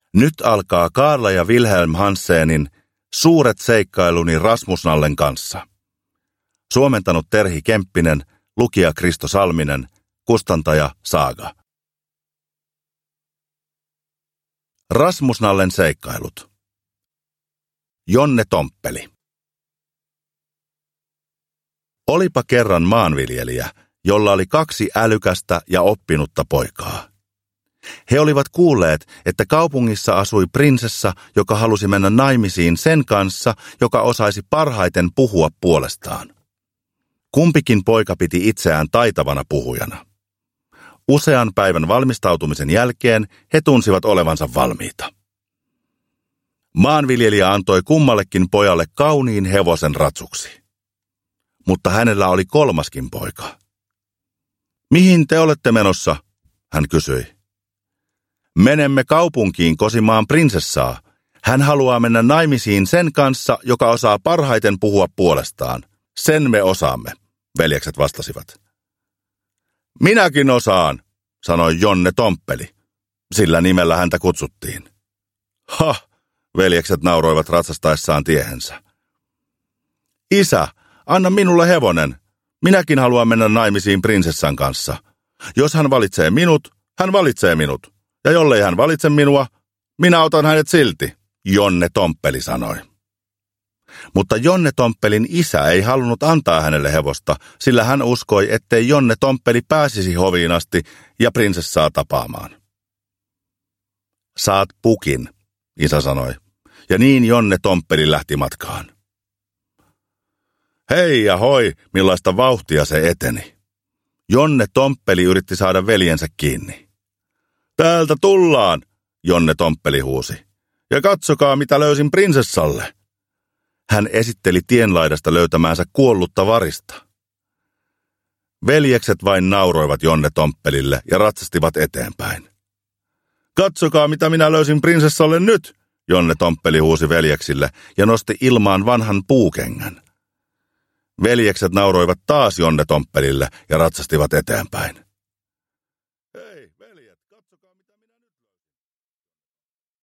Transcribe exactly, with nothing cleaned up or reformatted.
Nyt alkaa Kaarla ja Wilhelm Hansenin Suuret seikkailuni Rasmusnallen kanssa. Suomentanut Terhi Kemppinen, lukija Kristo Salminen, kustantaja Saaga. Rasmusnallen seikkailut. Jonne Tomppeli. Olipa kerran maanviljelijä, jolla oli kaksi älykästä ja oppinutta poikaa. He olivat kuulleet, että kaupungissa asui prinsessa, joka halusi mennä naimisiin sen kanssa, joka osaisi parhaiten puhua puolestaan. Kumpikin poika piti itseään taitavana puhujana. Usean päivän valmistautumisen jälkeen he tunsivat olevansa valmiita. Maanviljelijä antoi kummallekin pojalle kauniin hevosen ratsuksi. Mutta hänellä oli kolmaskin poika. Mihin te olette menossa? Hän kysyi. Menemme kaupunkiin kosimaan prinsessaa. Hän haluaa mennä naimisiin sen kanssa, joka osaa parhaiten puhua puolestaan. Sen me osaamme, veljekset vastasivat. Minäkin osaan, sanoi Jonne Tomppeli. Sillä nimellä häntä kutsuttiin. Ha, veljekset nauroivat ratsastaessaan tiehensä. Isä, anna minulle hevonen. Minäkin haluan mennä naimisiin prinsessan kanssa. Jos hän valitsee minut, hän valitsee minut. Ja jollei hän valitse minua, minä otan hänet silti, Jonne Tomppeli sanoi. Mutta Jonne Tomppelin isä ei halunnut antaa hänelle hevosta, sillä hän uskoi, ettei Jonne Tomppeli pääsisi hoviin asti ja prinsessaa tapaamaan. Saat pukin, isä sanoi, ja niin Jonne Tomppeli lähti matkaan. Hei ja hoi, millaista vauhtia se eteni. Jonne Tomppeli yritti saada veljensä kiinni. Täältä tullaan, Jonne Tomppeli huusi. Ja katsokaa, mitä löysin prinsessalle. Hän esitteli tienlaidasta löytämäänsä kuollutta varista. Veljekset vain nauroivat Jonne Tomppelille ja ratsastivat eteenpäin. Katsokaa, mitä minä löysin prinsessalle nyt, Jonne Tomppeli huusi veljeksille ja nosti ilmaan vanhan puukengän. Veljekset nauroivat taas Jonne Tomppelille ja ratsastivat eteenpäin.